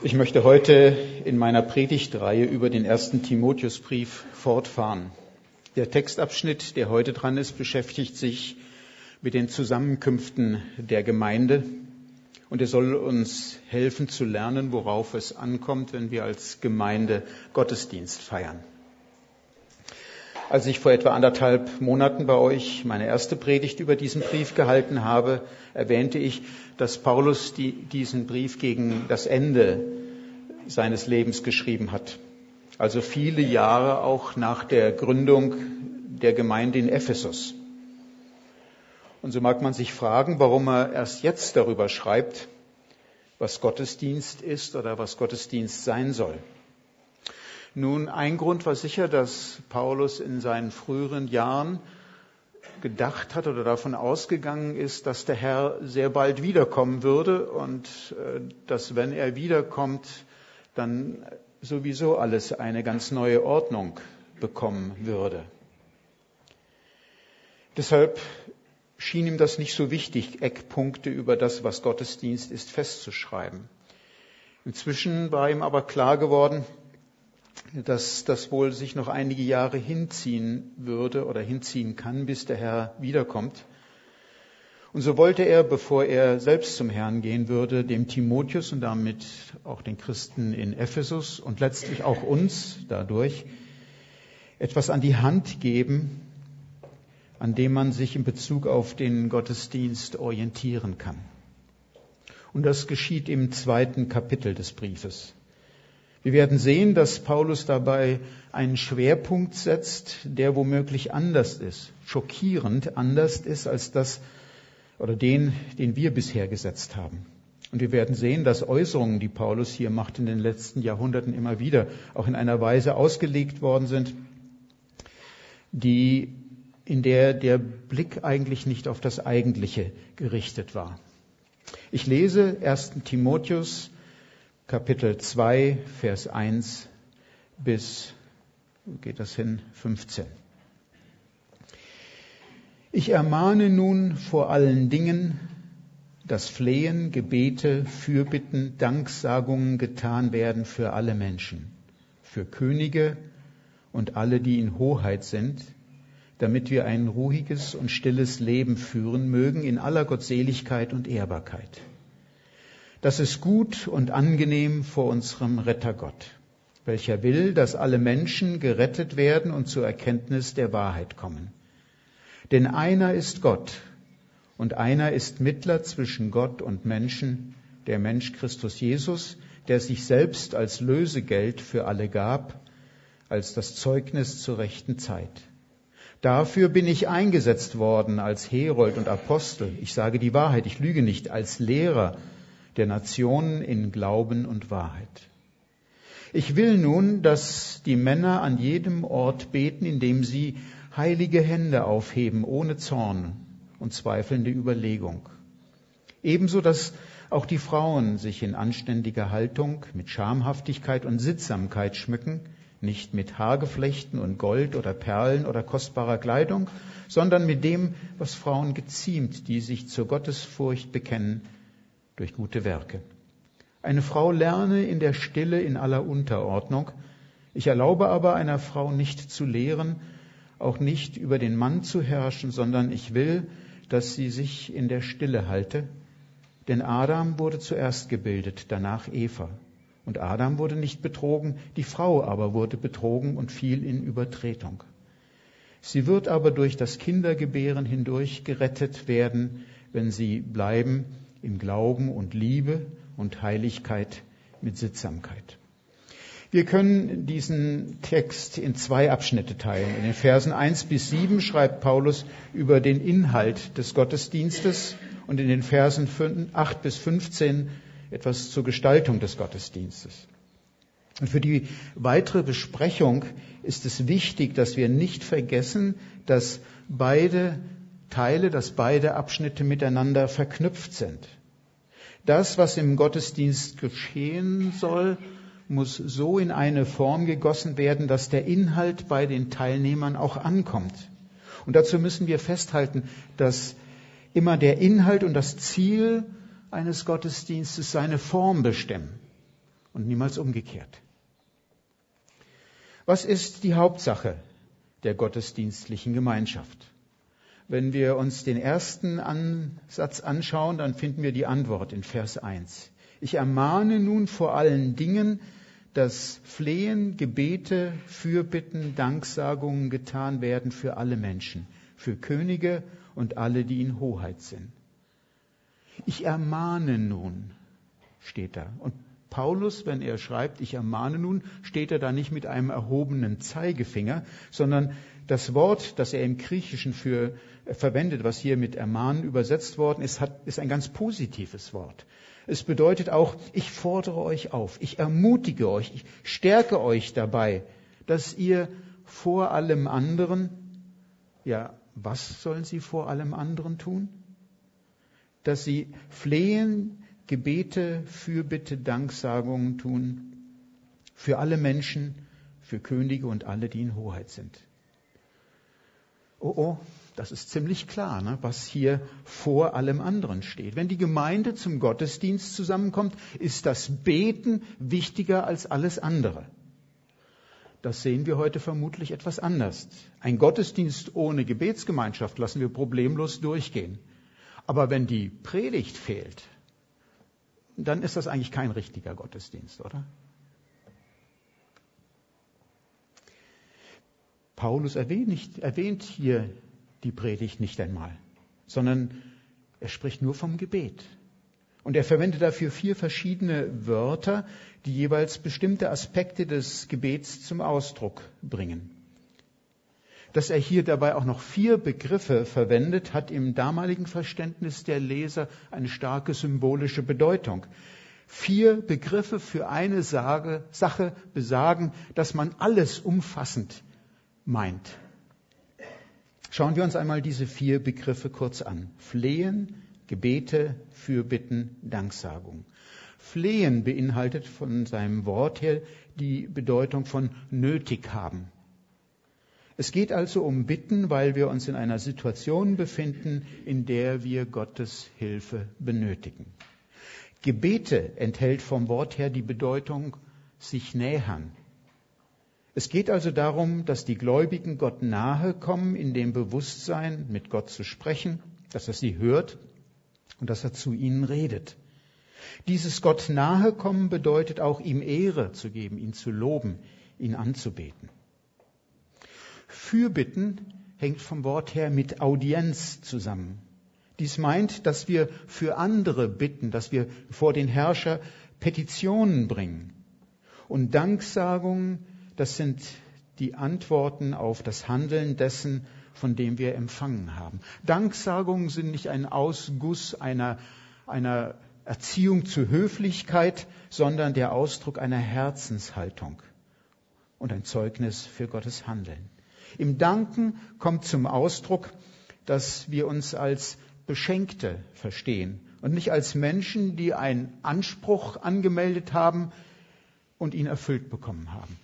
Ich möchte heute in meiner Predigtreihe über den 1. Timotheusbrief fortfahren. Der Textabschnitt, der heute dran ist, beschäftigt sich mit den Zusammenkünften der Gemeinde und er soll uns helfen zu lernen, worauf es ankommt, wenn wir als Gemeinde Gottesdienst feiern. Als ich vor etwa 1,5 Monaten bei euch meine erste Predigt über diesen Brief gehalten habe, erwähnte ich, dass Paulus diesen Brief gegen das Ende seines Lebens geschrieben hat. Also viele Jahre auch nach der Gründung der Gemeinde in Ephesus. Und so mag man sich fragen, warum er erst jetzt darüber schreibt, was Gottesdienst ist oder was Gottesdienst sein soll. Nun, ein Grund war sicher, dass Paulus in seinen früheren Jahren gedacht hat oder davon ausgegangen ist, dass der Herr sehr bald wiederkommen würde und dass, wenn er wiederkommt, dann sowieso alles eine ganz neue Ordnung bekommen würde. Deshalb schien ihm das nicht so wichtig, Eckpunkte über das, was Gottesdienst ist, festzuschreiben. Inzwischen war ihm aber klar geworden, dass das wohl sich noch einige Jahre hinziehen würde oder hinziehen kann, bis der Herr wiederkommt. Und so wollte er, bevor er selbst zum Herrn gehen würde, dem Timotheus und damit auch den Christen in Ephesus und letztlich auch uns dadurch etwas an die Hand geben, an dem man sich in Bezug auf den Gottesdienst orientieren kann. Und das geschieht im 2. Kapitel des Briefes. Wir werden sehen, dass Paulus dabei einen Schwerpunkt setzt, der womöglich anders ist, schockierend anders ist als das oder den wir bisher gesetzt haben. Und wir werden sehen, dass Äußerungen, die Paulus hier macht, in den letzten Jahrhunderten immer wieder auch in einer Weise ausgelegt worden sind, in der der Blick eigentlich nicht auf das Eigentliche gerichtet war. Ich lese 1. Timotheus Kapitel 2, Vers 1 bis, wo geht das hin, 15. Ich ermahne nun vor allen Dingen, dass Flehen, Gebete, Fürbitten, Danksagungen getan werden für alle Menschen, für Könige und alle, die in Hoheit sind, damit wir ein ruhiges und stilles Leben führen mögen in aller Gottseligkeit und Ehrbarkeit. Das ist gut und angenehm vor unserem Retter Gott, welcher will, dass alle Menschen gerettet werden und zur Erkenntnis der Wahrheit kommen. Denn einer ist Gott und einer ist Mittler zwischen Gott und Menschen, der Mensch Christus Jesus, der sich selbst als Lösegeld für alle gab, als das Zeugnis zur rechten Zeit. Dafür bin ich eingesetzt worden als Herold und Apostel. Ich sage die Wahrheit, ich lüge nicht, als Lehrer der Nationen in Glauben und Wahrheit. Ich will nun, dass die Männer an jedem Ort beten, indem sie heilige Hände aufheben, ohne Zorn und zweifelnde Überlegung. Ebenso, dass auch die Frauen sich in anständiger Haltung mit Schamhaftigkeit und Sittsamkeit schmücken, nicht mit Haargeflechten und Gold oder Perlen oder kostbarer Kleidung, sondern mit dem, was Frauen geziemt, die sich zur Gottesfurcht bekennen, durch gute Werke. Eine Frau lerne in der Stille in aller Unterordnung. Ich erlaube aber einer Frau nicht zu lehren, auch nicht über den Mann zu herrschen, sondern ich will, dass sie sich in der Stille halte. Denn Adam wurde zuerst gebildet, danach Eva. Und Adam wurde nicht betrogen, die Frau aber wurde betrogen und fiel in Übertretung. Sie wird aber durch das Kindergebären hindurch gerettet werden, wenn sie bleiben im Glauben und Liebe und Heiligkeit mit Sittsamkeit. Wir können diesen Text in 2 Abschnitte teilen. In den Versen 1 bis 7 schreibt Paulus über den Inhalt des Gottesdienstes und in den Versen 8 bis 15 etwas zur Gestaltung des Gottesdienstes. Und für die weitere Besprechung ist es wichtig, dass wir nicht vergessen, dass beide Abschnitte miteinander verknüpft sind. Das, was im Gottesdienst geschehen soll, muss so in eine Form gegossen werden, dass der Inhalt bei den Teilnehmern auch ankommt. Und dazu müssen wir festhalten, dass immer der Inhalt und das Ziel eines Gottesdienstes seine Form bestimmen. und niemals umgekehrt. Was ist die Hauptsache der gottesdienstlichen Gemeinschaft? Wenn wir uns den ersten Ansatz anschauen, dann finden wir die Antwort in Vers 1. Ich ermahne nun vor allen Dingen, dass Flehen, Gebete, Fürbitten, Danksagungen getan werden für alle Menschen, für Könige und alle, die in Hoheit sind. Ich ermahne nun, steht da. Und Paulus, wenn er schreibt, ich ermahne nun, steht er da nicht mit einem erhobenen Zeigefinger, sondern das Wort, das er im Griechischen für verwendet, was hier mit ermahnen übersetzt worden ist, ist ein ganz positives Wort. Es bedeutet auch, ich fordere euch auf, ich ermutige euch, ich stärke euch dabei, dass ihr vor allem anderen, ja, was sollen sie vor allem anderen tun? Dass sie flehen, Gebete, Fürbitte, Danksagungen tun für alle Menschen, für Könige und alle, die in Hoheit sind. Oh, das ist ziemlich klar, ne, was hier vor allem anderen steht. Wenn die Gemeinde zum Gottesdienst zusammenkommt, ist das Beten wichtiger als alles andere. Das sehen wir heute vermutlich etwas anders. Ein Gottesdienst ohne Gebetsgemeinschaft lassen wir problemlos durchgehen. Aber wenn die Predigt fehlt, dann ist das eigentlich kein richtiger Gottesdienst, oder? Paulus erwähnt hier die Predigt nicht einmal, sondern er spricht nur vom Gebet. Und er verwendet dafür 4 verschiedene Wörter, die jeweils bestimmte Aspekte des Gebets zum Ausdruck bringen. Dass er hier dabei auch noch 4 Begriffe verwendet, hat im damaligen Verständnis der Leser eine starke symbolische Bedeutung. 4 Begriffe für eine Sache besagen, dass man alles umfassend meint. Schauen wir uns einmal diese 4 Begriffe kurz an. Flehen, Gebete, Fürbitten, Danksagung. Flehen beinhaltet von seinem Wort her die Bedeutung von nötig haben. Es geht also um Bitten, weil wir uns in einer Situation befinden, in der wir Gottes Hilfe benötigen. Gebete enthält vom Wort her die Bedeutung sich nähern. Es geht also darum, dass die Gläubigen Gott nahe kommen, in dem Bewusstsein, mit Gott zu sprechen, dass er sie hört und dass er zu ihnen redet. Dieses Gott nahe kommen bedeutet auch, ihm Ehre zu geben, ihn zu loben, ihn anzubeten. Fürbitten hängt vom Wort her mit Audienz zusammen. Dies meint, dass wir für andere bitten, dass wir vor den Herrscher Petitionen bringen. Und Danksagungen, das sind die Antworten auf das Handeln dessen, von dem wir empfangen haben. Danksagungen sind nicht ein Ausguss einer Erziehung zur Höflichkeit, sondern der Ausdruck einer Herzenshaltung und ein Zeugnis für Gottes Handeln. Im Danken kommt zum Ausdruck, dass wir uns als Beschenkte verstehen und nicht als Menschen, die einen Anspruch angemeldet haben und ihn erfüllt bekommen haben.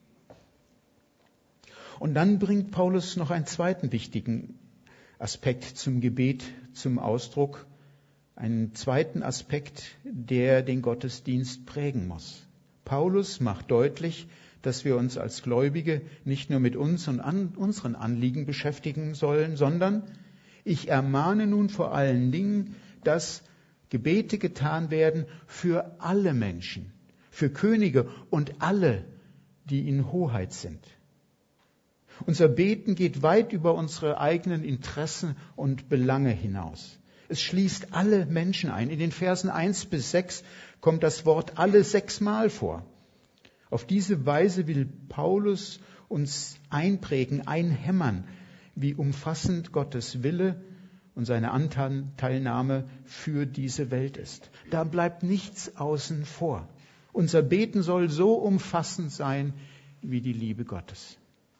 Und dann bringt Paulus noch einen zweiten wichtigen Aspekt zum Gebet zum Ausdruck, einen zweiten Aspekt, der den Gottesdienst prägen muss. Paulus macht deutlich, dass wir uns als Gläubige nicht nur mit uns und unseren Anliegen beschäftigen sollen, sondern ich ermahne nun vor allen Dingen, dass Gebete getan werden für alle Menschen, für Könige und alle, die in Hoheit sind. Unser Beten geht weit über unsere eigenen Interessen und Belange hinaus. Es schließt alle Menschen ein. In den Versen 1-6 kommt das Wort alle 6 Mal vor. Auf diese Weise will Paulus uns einprägen, einhämmern, wie umfassend Gottes Wille und seine Anteilnahme für diese Welt ist. Da bleibt nichts außen vor. Unser Beten soll so umfassend sein wie die Liebe Gottes.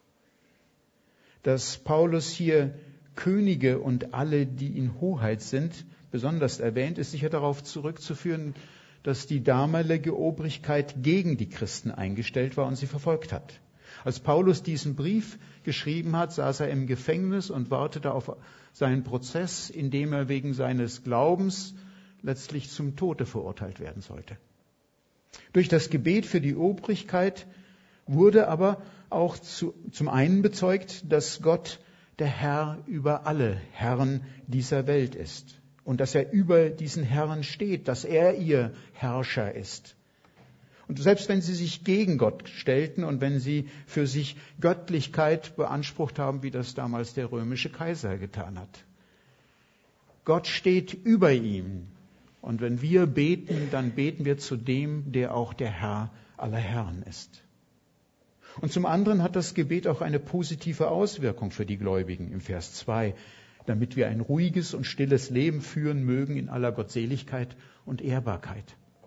Dass Paulus hier Könige und alle, die in Hoheit sind, besonders erwähnt, ist sicher darauf zurückzuführen, dass die damalige Obrigkeit gegen die Christen eingestellt war und sie verfolgt hat. Als Paulus diesen Brief geschrieben hat, saß er im Gefängnis und wartete auf seinen Prozess, in dem er wegen seines Glaubens letztlich zum Tode verurteilt werden sollte. Durch das Gebet für die Obrigkeit wurde aber auch zum einen bezeugt, dass Gott der Herr über alle Herren dieser Welt ist und dass er über diesen Herren steht, dass er ihr Herrscher ist. Und selbst wenn sie sich gegen Gott stellten und wenn sie für sich Göttlichkeit beansprucht haben, wie das damals der römische Kaiser getan hat. Gott steht über ihm. Und wenn wir beten, dann beten wir zu dem, der auch der Herr aller Herren ist. Und zum anderen hat das Gebet auch eine positive Auswirkung für die Gläubigen im Vers 2, damit wir ein ruhiges und stilles Leben führen mögen in aller Gottseligkeit und Ehrbarkeit.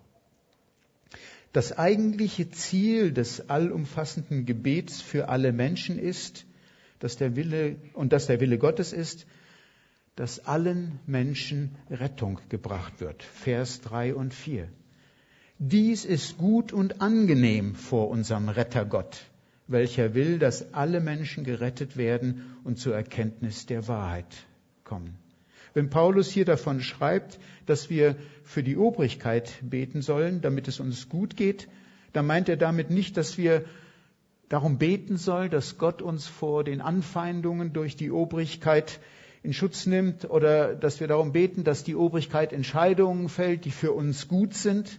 Das eigentliche Ziel des allumfassenden Gebets für alle Menschen ist, dass der Wille Gottes ist, dass allen Menschen Rettung gebracht wird. Vers 3 und 4. Dies ist gut und angenehm vor unserem Retter Gott, welcher will, dass alle Menschen gerettet werden und zur Erkenntnis der Wahrheit kommen. Wenn Paulus hier davon schreibt, dass wir für die Obrigkeit beten sollen, damit es uns gut geht, dann meint er damit nicht, dass wir darum beten sollen, dass Gott uns vor den Anfeindungen durch die Obrigkeit in Schutz nimmt oder dass wir darum beten, dass die Obrigkeit Entscheidungen fällt, die für uns gut sind.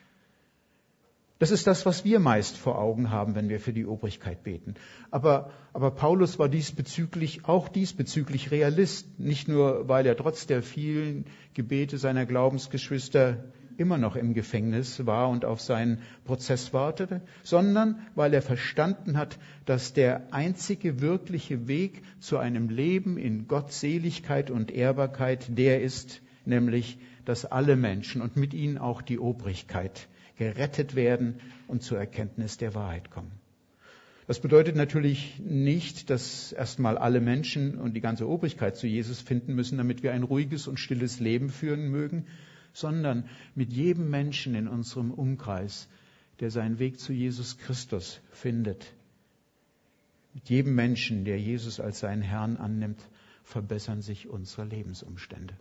Das ist das, was wir meist vor Augen haben, wenn wir für die Obrigkeit beten. Aber Paulus war diesbezüglich Realist, nicht nur, weil er trotz der vielen Gebete seiner Glaubensgeschwister immer noch im Gefängnis war und auf seinen Prozess wartete, sondern weil er verstanden hat, dass der einzige wirkliche Weg zu einem Leben in Gottseligkeit und Ehrbarkeit der ist, nämlich, dass alle Menschen und mit ihnen auch die Obrigkeit gerettet werden und zur Erkenntnis der Wahrheit kommen. Das bedeutet natürlich nicht, dass erstmal alle Menschen und die ganze Obrigkeit zu Jesus finden müssen, damit wir ein ruhiges und stilles Leben führen mögen, sondern mit jedem Menschen in unserem Umkreis, der seinen Weg zu Jesus Christus findet. Mit jedem Menschen, der Jesus als seinen Herrn annimmt, verbessern sich unsere Lebensumstände.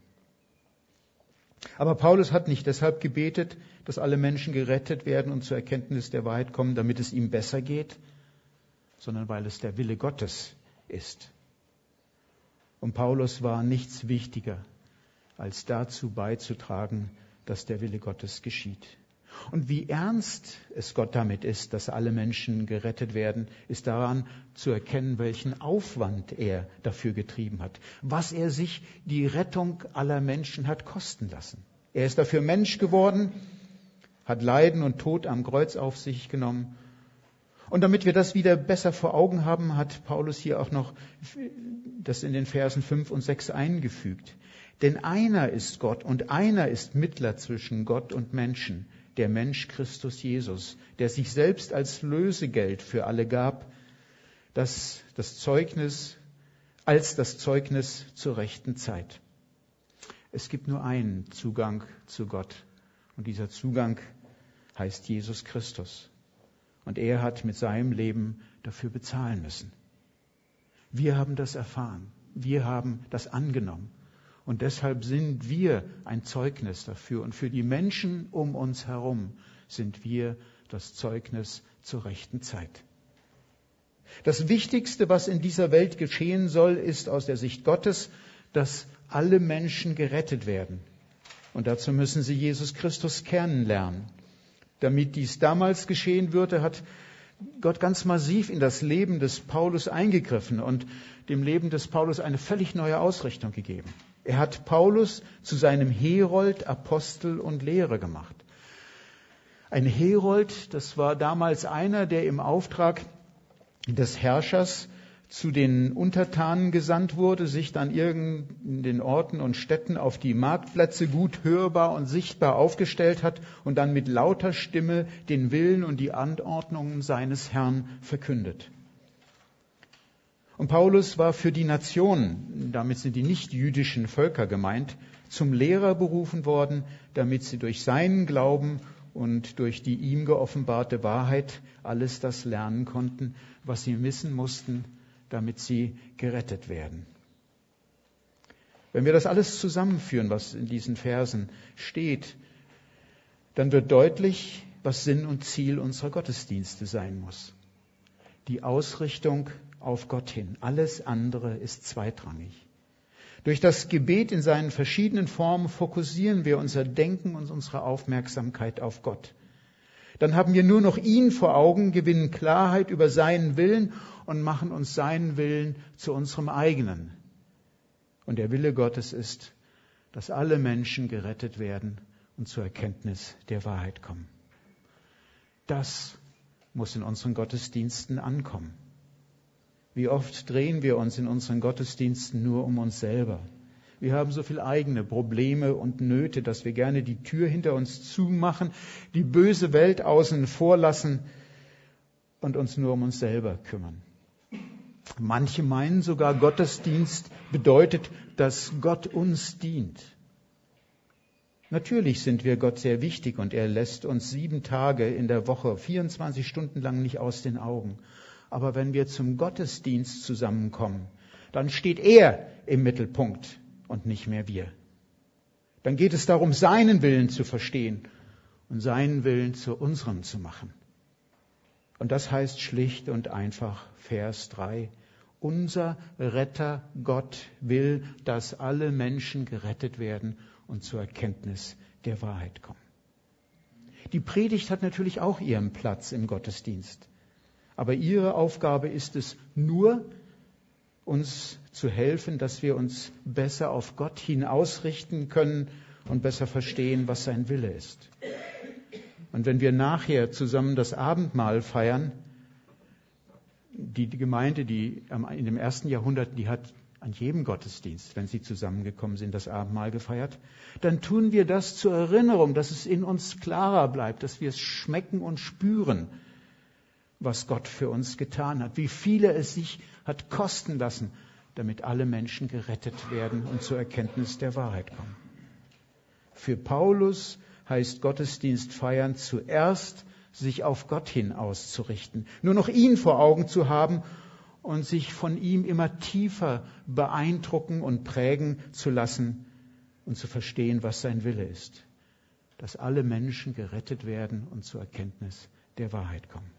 Aber Paulus hat nicht deshalb gebetet, dass alle Menschen gerettet werden und zur Erkenntnis der Wahrheit kommen, damit es ihm besser geht, sondern weil es der Wille Gottes ist. Und Paulus war nichts wichtiger, als dazu beizutragen, dass der Wille Gottes geschieht. Und wie ernst es Gott damit ist, dass alle Menschen gerettet werden, ist daran zu erkennen, welchen Aufwand er dafür getrieben hat, was er sich die Rettung aller Menschen hat kosten lassen. Er ist dafür Mensch geworden, hat Leiden und Tod am Kreuz auf sich genommen. Und damit wir das wieder besser vor Augen haben, hat Paulus hier auch noch das in den Versen 5 und 6 eingefügt. Denn einer ist Gott und einer ist Mittler zwischen Gott und Menschen, der Mensch Christus Jesus, der sich selbst als Lösegeld für alle gab, als das Zeugnis zur rechten Zeit. Es gibt nur einen Zugang zu Gott und dieser Zugang heißt Jesus Christus. Und er hat mit seinem Leben dafür bezahlen müssen. Wir haben das erfahren, wir haben das angenommen. Und deshalb sind wir ein Zeugnis dafür. Und für die Menschen um uns herum sind wir das Zeugnis zur rechten Zeit. Das Wichtigste, was in dieser Welt geschehen soll, ist aus der Sicht Gottes, dass alle Menschen gerettet werden. Und dazu müssen sie Jesus Christus kennenlernen. Damit dies damals geschehen würde, hat Gott ganz massiv in das Leben des Paulus eingegriffen und dem Leben des Paulus eine völlig neue Ausrichtung gegeben. Er hat Paulus zu seinem Herold, Apostel und Lehrer gemacht. Ein Herold, das war damals einer, der im Auftrag des Herrschers zu den Untertanen gesandt wurde, sich dann in den Orten und Städten auf die Marktplätze gut hörbar und sichtbar aufgestellt hat und dann mit lauter Stimme den Willen und die Anordnungen seines Herrn verkündet. Und Paulus war für die Nationen, damit sind die nicht-jüdischen Völker gemeint, zum Lehrer berufen worden, damit sie durch seinen Glauben und durch die ihm geoffenbarte Wahrheit alles das lernen konnten, was sie wissen mussten, damit sie gerettet werden. Wenn wir das alles zusammenführen, was in diesen Versen steht, dann wird deutlich, was Sinn und Ziel unserer Gottesdienste sein muss. Die Ausrichtung auf Gott hin. Alles andere ist zweitrangig. Durch das Gebet in seinen verschiedenen Formen fokussieren wir unser Denken und unsere Aufmerksamkeit auf Gott. Dann haben wir nur noch ihn vor Augen, gewinnen Klarheit über seinen Willen und machen uns seinen Willen zu unserem eigenen. Und der Wille Gottes ist, dass alle Menschen gerettet werden und zur Erkenntnis der Wahrheit kommen. Das muss in unseren Gottesdiensten ankommen. Wie oft drehen wir uns in unseren Gottesdiensten nur um uns selber. Wir haben so viele eigene Probleme und Nöte, dass wir gerne die Tür hinter uns zumachen, die böse Welt außen vor lassen und uns nur um uns selber kümmern. Manche meinen sogar, Gottesdienst bedeutet, dass Gott uns dient. Natürlich sind wir Gott sehr wichtig und er lässt uns 7 Tage in der Woche, 24 Stunden lang nicht aus den Augen. Aber wenn wir zum Gottesdienst zusammenkommen, dann steht er im Mittelpunkt und nicht mehr wir. Dann geht es darum, seinen Willen zu verstehen und seinen Willen zu unserem zu machen. Und das heißt schlicht und einfach, Vers 3, unser Retter Gott will, dass alle Menschen gerettet werden und zur Erkenntnis der Wahrheit kommen. Die Predigt hat natürlich auch ihren Platz im Gottesdienst. Aber ihre Aufgabe ist es nur, uns zu helfen, dass wir uns besser auf Gott hin ausrichten können und besser verstehen, was sein Wille ist. Und wenn wir nachher zusammen das Abendmahl feiern, die Gemeinde, die in dem 1. Jahrhundert, die hat an jedem Gottesdienst, wenn sie zusammengekommen sind, das Abendmahl gefeiert, dann tun wir das zur Erinnerung, dass es in uns klarer bleibt, dass wir es schmecken und spüren, was Gott für uns getan hat, wie viel er es sich hat kosten lassen, damit alle Menschen gerettet werden und zur Erkenntnis der Wahrheit kommen. Für Paulus heißt Gottesdienst feiern zuerst, sich auf Gott hin auszurichten, nur noch ihn vor Augen zu haben und sich von ihm immer tiefer beeindrucken und prägen zu lassen und zu verstehen, was sein Wille ist, dass alle Menschen gerettet werden und zur Erkenntnis der Wahrheit kommen.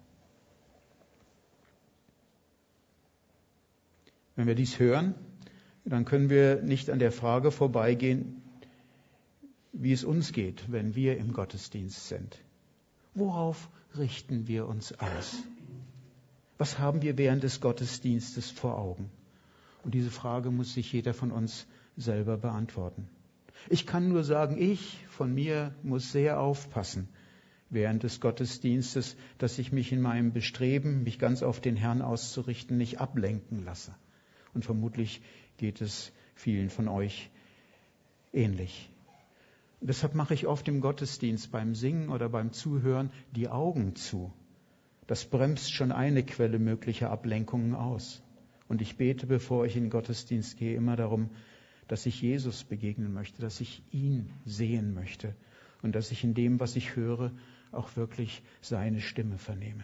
Wenn wir dies hören, dann können wir nicht an der Frage vorbeigehen, wie es uns geht, wenn wir im Gottesdienst sind. Worauf richten wir uns aus? Was haben wir während des Gottesdienstes vor Augen? Und diese Frage muss sich jeder von uns selber beantworten. Ich kann nur sagen, ich von mir muss sehr aufpassen während des Gottesdienstes, dass ich mich in meinem Bestreben, mich ganz auf den Herrn auszurichten, nicht ablenken lasse. Und vermutlich geht es vielen von euch ähnlich. Und deshalb mache ich oft im Gottesdienst beim Singen oder beim Zuhören die Augen zu. Das bremst schon eine Quelle möglicher Ablenkungen aus. Und ich bete, bevor ich in den Gottesdienst gehe, immer darum, dass ich Jesus begegnen möchte, dass ich ihn sehen möchte und dass ich in dem, was ich höre, auch wirklich seine Stimme vernehme.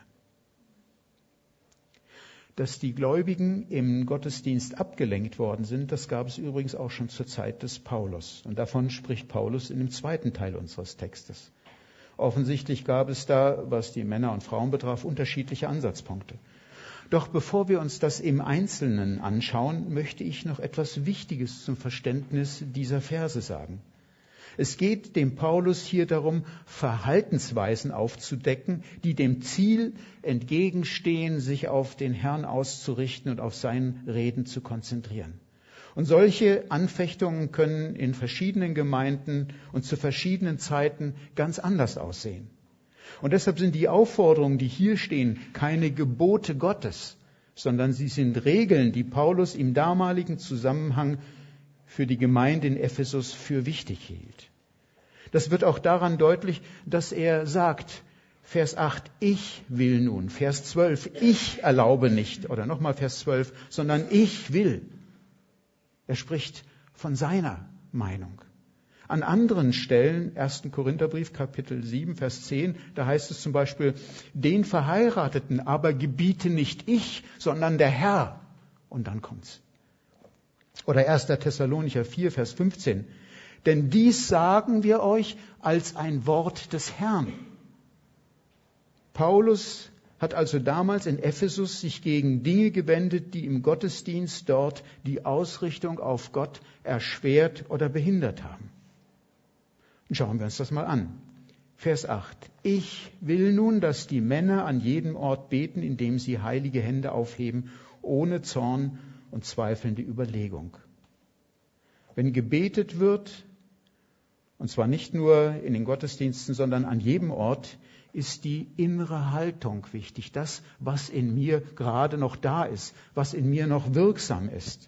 Dass die Gläubigen im Gottesdienst abgelenkt worden sind, das gab es übrigens auch schon zur Zeit des Paulus. Und davon spricht Paulus in dem 2. Teil unseres Textes. Offensichtlich gab es da, was die Männer und Frauen betraf, unterschiedliche Ansatzpunkte. Doch bevor wir uns das im Einzelnen anschauen, möchte ich noch etwas Wichtiges zum Verständnis dieser Verse sagen. Es geht dem Paulus hier darum, Verhaltensweisen aufzudecken, die dem Ziel entgegenstehen, sich auf den Herrn auszurichten und auf sein Reden zu konzentrieren. Und solche Anfechtungen können in verschiedenen Gemeinden und zu verschiedenen Zeiten ganz anders aussehen. Und deshalb sind die Aufforderungen, die hier stehen, keine Gebote Gottes, sondern sie sind Regeln, die Paulus im damaligen Zusammenhang für die Gemeinde in Ephesus für wichtig hielt. Das wird auch daran deutlich, dass er sagt, Vers 8, ich will nun, Vers 12, ich erlaube nicht, oder nochmal Vers 12, sondern ich will. Er spricht von seiner Meinung. An anderen Stellen, 1. Korintherbrief, Kapitel 7, Vers 10, da heißt es zum Beispiel, den Verheirateten aber gebiete nicht ich, sondern der Herr. Und dann kommt's. Oder 1. Thessalonicher 4, Vers 15. Denn dies sagen wir euch als ein Wort des Herrn. Paulus hat also damals in Ephesus sich gegen Dinge gewendet, die im Gottesdienst dort die Ausrichtung auf Gott erschwert oder behindert haben. Und schauen wir uns das mal an. Vers 8. Ich will nun, dass die Männer an jedem Ort beten, indem sie heilige Hände aufheben, ohne Zorn und zweifelnde Überlegung. Wenn gebetet wird, und zwar nicht nur in den Gottesdiensten, sondern an jedem Ort, ist die innere Haltung wichtig. Das, was in mir gerade noch da ist, was in mir noch wirksam ist.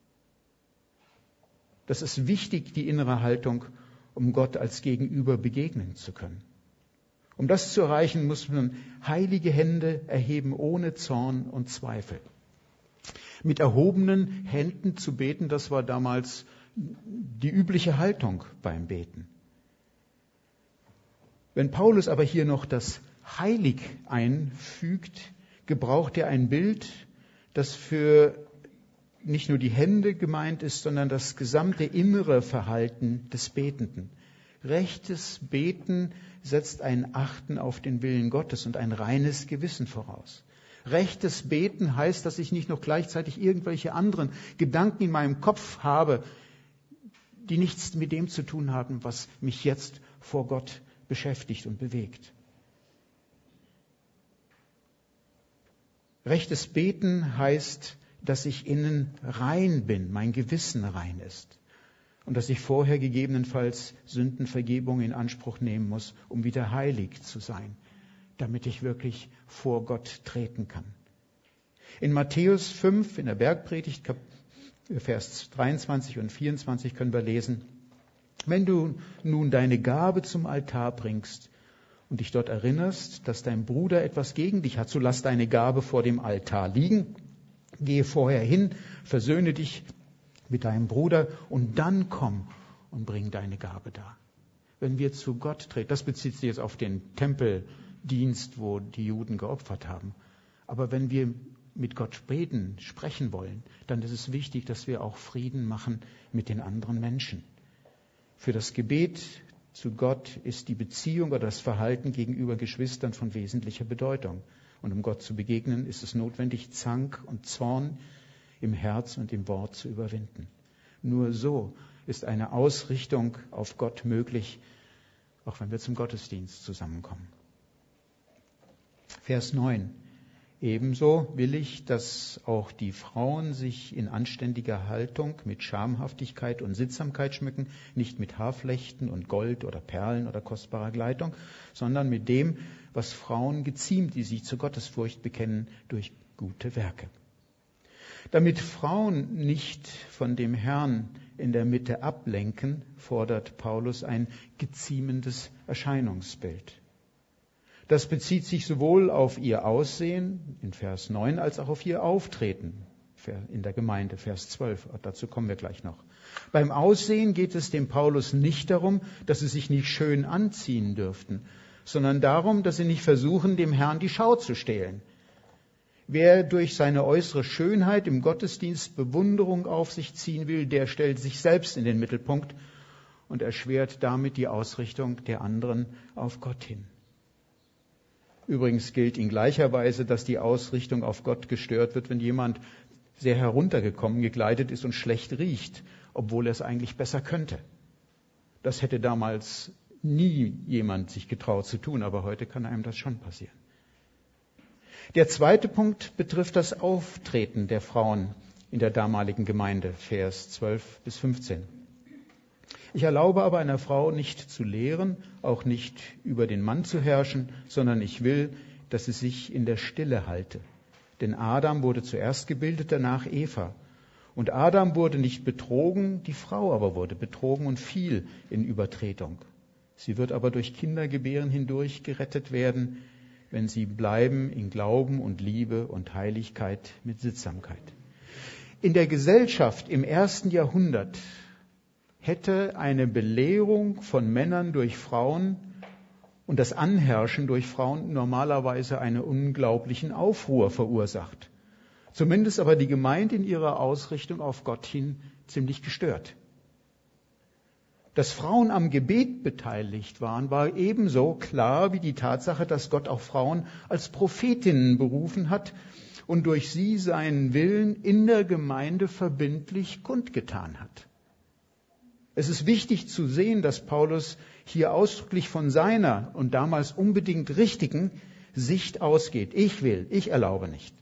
Das ist wichtig, die innere Haltung, um Gott als Gegenüber begegnen zu können. Um das zu erreichen, muss man heilige Hände erheben, ohne Zorn und Zweifel. Mit erhobenen Händen zu beten, das war damals die übliche Haltung beim Beten. Wenn Paulus aber hier noch das Heilig einfügt, gebraucht er ein Bild, das für nicht nur die Hände gemeint ist, sondern das gesamte innere Verhalten des Betenden. Rechtes Beten setzt ein Achten auf den Willen Gottes und ein reines Gewissen voraus. Rechtes Beten heißt, dass ich nicht noch gleichzeitig irgendwelche anderen Gedanken in meinem Kopf habe, die nichts mit dem zu tun haben, was mich jetzt vor Gott beschäftigt und bewegt. Rechtes Beten heißt, dass ich innen rein bin, mein Gewissen rein ist und dass ich vorher gegebenenfalls Sündenvergebung in Anspruch nehmen muss, um wieder heilig zu sein, damit ich wirklich vor Gott treten kann. In Matthäus 5, in der Bergpredigt, Vers 23 und 24 können wir lesen: Wenn du nun deine Gabe zum Altar bringst und dich dort erinnerst, dass dein Bruder etwas gegen dich hat, so lass deine Gabe vor dem Altar liegen, gehe vorher hin, versöhne dich mit deinem Bruder und dann komm und bring deine Gabe dar. Wenn wir zu Gott treten, das bezieht sich jetzt auf den Tempeldienst, wo die Juden geopfert haben, aber wenn wir mit Gott beten, sprechen wollen, dann ist es wichtig, dass wir auch Frieden machen mit den anderen Menschen. Für das Gebet zu Gott ist die Beziehung oder das Verhalten gegenüber Geschwistern von wesentlicher Bedeutung. Und um Gott zu begegnen, ist es notwendig, Zank und Zorn im Herz und im Wort zu überwinden. Nur so ist eine Ausrichtung auf Gott möglich, auch wenn wir zum Gottesdienst zusammenkommen. Vers 9. Ebenso will ich, dass auch die Frauen sich in anständiger Haltung mit Schamhaftigkeit und Sittsamkeit schmücken, nicht mit Haarflechten und Gold oder Perlen oder kostbarer Kleidung, sondern mit dem, was Frauen geziemt, die sich zur Gottesfurcht bekennen, durch gute Werke. Damit Frauen nicht von dem Herrn in der Mitte ablenken, fordert Paulus ein geziemendes Erscheinungsbild. Das bezieht sich sowohl auf ihr Aussehen in Vers 9 als auch auf ihr Auftreten in der Gemeinde, Vers 12. Dazu kommen wir gleich noch. Beim Aussehen geht es dem Paulus nicht darum, dass sie sich nicht schön anziehen dürften, sondern darum, dass sie nicht versuchen, dem Herrn die Schau zu stehlen. Wer durch seine äußere Schönheit im Gottesdienst Bewunderung auf sich ziehen will, der stellt sich selbst in den Mittelpunkt und erschwert damit die Ausrichtung der anderen auf Gott hin. Übrigens gilt in gleicher Weise, dass die Ausrichtung auf Gott gestört wird, wenn jemand sehr heruntergekommen gekleidet ist und schlecht riecht, obwohl er es eigentlich besser könnte. Das hätte damals nie jemand sich getraut zu tun, aber heute kann einem das schon passieren. Der zweite Punkt betrifft das Auftreten der Frauen in der damaligen Gemeinde, Vers 12 bis 15. Ich erlaube aber einer Frau nicht zu lehren, auch nicht über den Mann zu herrschen, sondern ich will, dass sie sich in der Stille halte. Denn Adam wurde zuerst gebildet, danach Eva. Und Adam wurde nicht betrogen, die Frau aber wurde betrogen und fiel in Übertretung. Sie wird aber durch Kindergebären hindurch gerettet werden, wenn sie bleiben in Glauben und Liebe und Heiligkeit mit Sittsamkeit. In der Gesellschaft im 1. Jahrhundert hätte eine Belehrung von Männern durch Frauen und das Anherrschen durch Frauen normalerweise einen unglaublichen Aufruhr verursacht. Zumindest aber die Gemeinde in ihrer Ausrichtung auf Gott hin ziemlich gestört. Dass Frauen am Gebet beteiligt waren, war ebenso klar wie die Tatsache, dass Gott auch Frauen als Prophetinnen berufen hat und durch sie seinen Willen in der Gemeinde verbindlich kundgetan hat. Es ist wichtig zu sehen, dass Paulus hier ausdrücklich von seiner und damals unbedingt richtigen Sicht ausgeht. Ich will, ich erlaube nicht.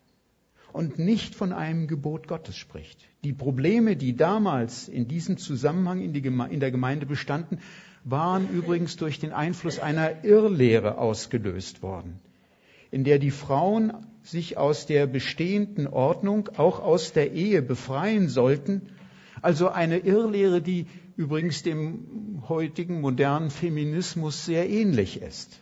Und nicht von einem Gebot Gottes spricht. Die Probleme, die damals in diesem Zusammenhang in der Gemeinde bestanden, waren übrigens durch den Einfluss einer Irrlehre ausgelöst worden, in der die Frauen sich aus der bestehenden Ordnung, auch aus der Ehe befreien sollten. Also eine Irrlehre, die übrigens dem heutigen modernen Feminismus sehr ähnlich ist.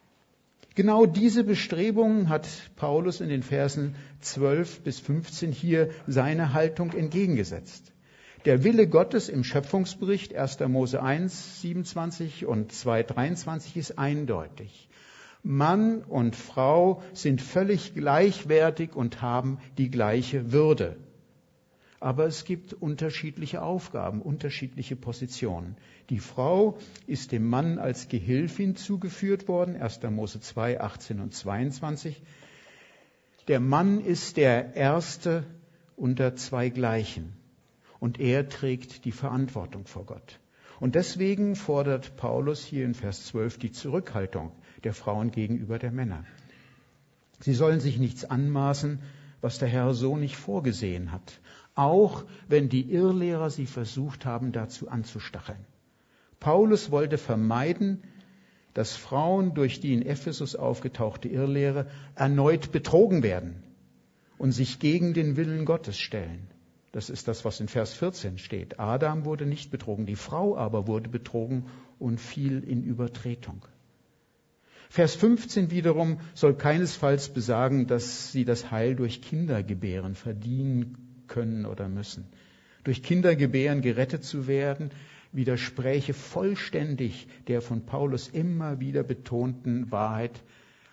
Genau diese Bestrebungen hat Paulus in den Versen 12 bis 15 hier seine Haltung entgegengesetzt. Der Wille Gottes im Schöpfungsbericht 1. Mose 1, 27 und 2, 23 ist eindeutig. Mann und Frau sind völlig gleichwertig und haben die gleiche Würde. Aber es gibt unterschiedliche Aufgaben, unterschiedliche Positionen. Die Frau ist dem Mann als Gehilfin zugeführt worden, 1. Mose 2, 18 und 22. Der Mann ist der Erste unter zwei Gleichen und er trägt die Verantwortung vor Gott. Und deswegen fordert Paulus hier in Vers 12 die Zurückhaltung der Frauen gegenüber der Männer. Sie sollen sich nichts anmaßen, was der Herr so nicht vorgesehen hat, auch wenn die Irrlehrer sie versucht haben, dazu anzustacheln. Paulus wollte vermeiden, dass Frauen durch die in Ephesus aufgetauchte Irrlehre erneut betrogen werden und sich gegen den Willen Gottes stellen. Das ist das, was in Vers 14 steht. Adam wurde nicht betrogen, die Frau aber wurde betrogen und fiel in Übertretung. Vers 15 wiederum soll keinesfalls besagen, dass sie das Heil durch Kindergebären verdienen können oder müssen. Durch Kindergebären gerettet zu werden, widerspräche vollständig der von Paulus immer wieder betonten Wahrheit.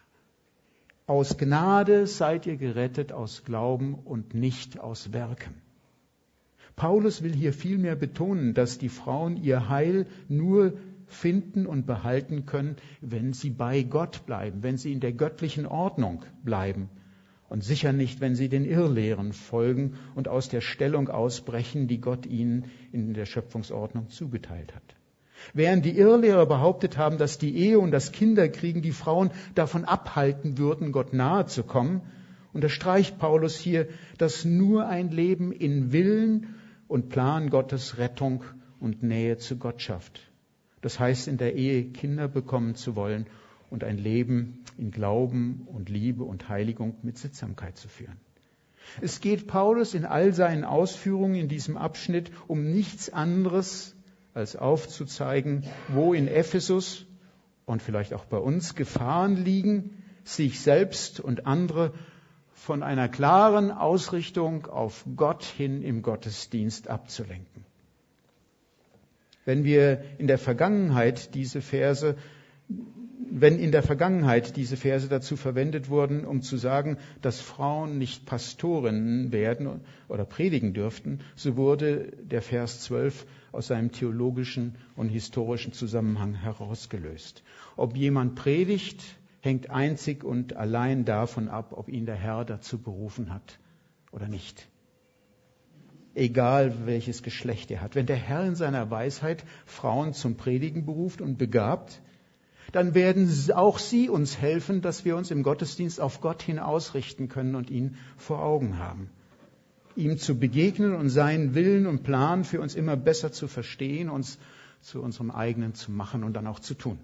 Aus Gnade seid ihr gerettet, aus Glauben und nicht aus Werken. Paulus will hier vielmehr betonen, dass die Frauen ihr Heil nur finden und behalten können, wenn sie bei Gott bleiben, wenn sie in der göttlichen Ordnung bleiben. Und sicher nicht, wenn sie den Irrlehren folgen und aus der Stellung ausbrechen, die Gott ihnen in der Schöpfungsordnung zugeteilt hat. Während die Irrlehrer behauptet haben, dass die Ehe und das Kinderkriegen die Frauen davon abhalten würden, Gott nahe zu kommen, unterstreicht Paulus hier, dass nur ein Leben in Willen und Plan Gottes Rettung und Nähe zu Gott schafft. Das heißt, in der Ehe Kinder bekommen zu wollen und ein Leben in Glauben und Liebe und Heiligung mit Sittsamkeit zu führen. Es geht Paulus in all seinen Ausführungen in diesem Abschnitt um nichts anderes, als aufzuzeigen, wo in Ephesus und vielleicht auch bei uns Gefahren liegen, sich selbst und andere von einer klaren Ausrichtung auf Gott hin im Gottesdienst abzulenken. Wenn in der Vergangenheit diese Verse dazu verwendet wurden, um zu sagen, dass Frauen nicht Pastorinnen werden oder predigen dürften, so wurde der Vers 12 aus seinem theologischen und historischen Zusammenhang herausgelöst. Ob jemand predigt, hängt einzig und allein davon ab, ob ihn der Herr dazu berufen hat oder nicht. Egal welches Geschlecht er hat. Wenn der Herr in seiner Weisheit Frauen zum Predigen beruft und begabt, dann werden auch sie uns helfen, dass wir uns im Gottesdienst auf Gott hin ausrichten können und ihn vor Augen haben. Ihm zu begegnen und seinen Willen und Plan für uns immer besser zu verstehen, uns zu unserem eigenen zu machen und dann auch zu tun.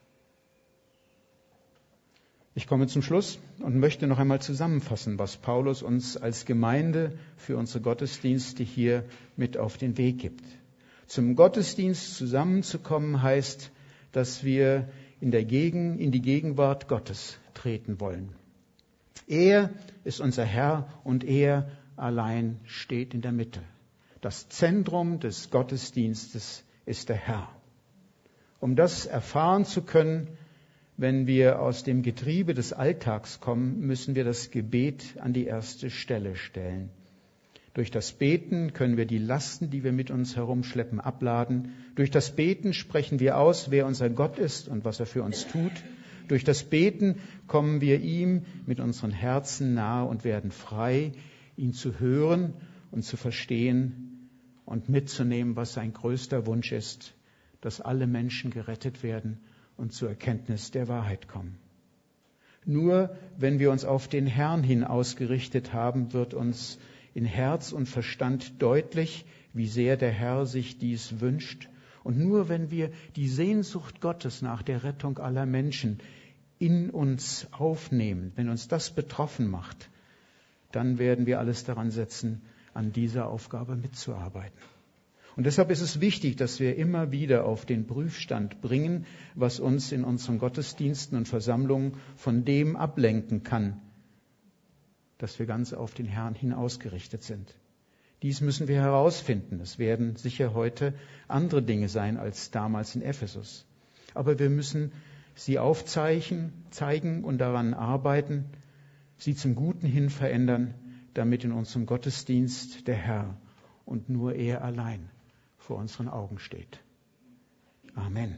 Ich komme zum Schluss und möchte noch einmal zusammenfassen, was Paulus uns als Gemeinde für unsere Gottesdienste hier mit auf den Weg gibt. Zum Gottesdienst zusammenzukommen heißt, dass wir in die Gegenwart Gottes treten wollen. Er ist unser Herr und er allein steht in der Mitte. Das Zentrum des Gottesdienstes ist der Herr. Um das erfahren zu können, wenn wir aus dem Getriebe des Alltags kommen, müssen wir das Gebet an die erste Stelle stellen. Durch das Beten können wir die Lasten, die wir mit uns herumschleppen, abladen. Durch das Beten sprechen wir aus, wer unser Gott ist und was er für uns tut. Durch das Beten kommen wir ihm mit unseren Herzen nahe und werden frei, ihn zu hören und zu verstehen und mitzunehmen, was sein größter Wunsch ist, dass alle Menschen gerettet werden und zur Erkenntnis der Wahrheit kommen. Nur wenn wir uns auf den Herrn hin ausgerichtet haben, wird uns in Herz und Verstand deutlich, wie sehr der Herr sich dies wünscht. Und nur wenn wir die Sehnsucht Gottes nach der Rettung aller Menschen in uns aufnehmen, wenn uns das betroffen macht, dann werden wir alles daran setzen, an dieser Aufgabe mitzuarbeiten. Und deshalb ist es wichtig, dass wir immer wieder auf den Prüfstand bringen, was uns in unseren Gottesdiensten und Versammlungen von dem ablenken kann, dass wir ganz auf den Herrn hin ausgerichtet sind. Dies müssen wir herausfinden. Es werden sicher heute andere Dinge sein als damals in Ephesus. Aber wir müssen sie aufzeigen und daran arbeiten, sie zum Guten hin verändern, damit in unserem Gottesdienst der Herr und nur er allein vor unseren Augen steht. Amen.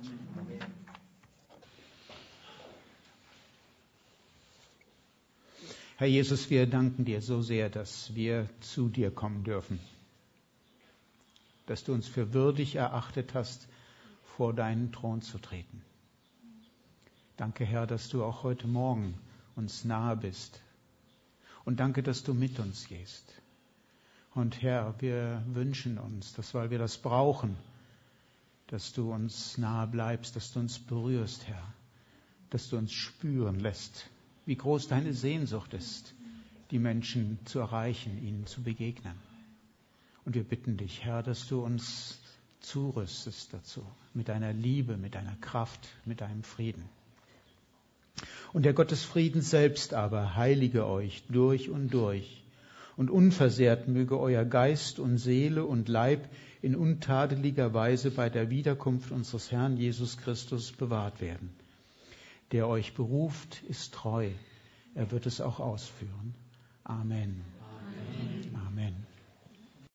Herr Jesus, wir danken dir so sehr, dass wir zu dir kommen dürfen, dass du uns für würdig erachtet hast, vor deinen Thron zu treten. Danke, Herr, dass du auch heute Morgen uns nahe bist. Und danke, dass du mit uns gehst. Und Herr, wir wünschen uns, dass, weil wir das brauchen, dass du uns nahe bleibst, dass du uns berührst, Herr, dass du uns spüren lässt, wie groß deine Sehnsucht ist, die Menschen zu erreichen, ihnen zu begegnen. Und wir bitten dich, Herr, dass du uns zurüstest dazu, mit deiner Liebe, mit deiner Kraft, mit deinem Frieden. Und der Gott des Friedens selbst aber heilige euch durch und unversehrt möge euer Geist und Seele und Leib in untadeliger Weise bei der Wiederkunft unseres Herrn Jesus Christus bewahrt werden. Der euch beruft, ist treu. Er wird es auch ausführen. Amen.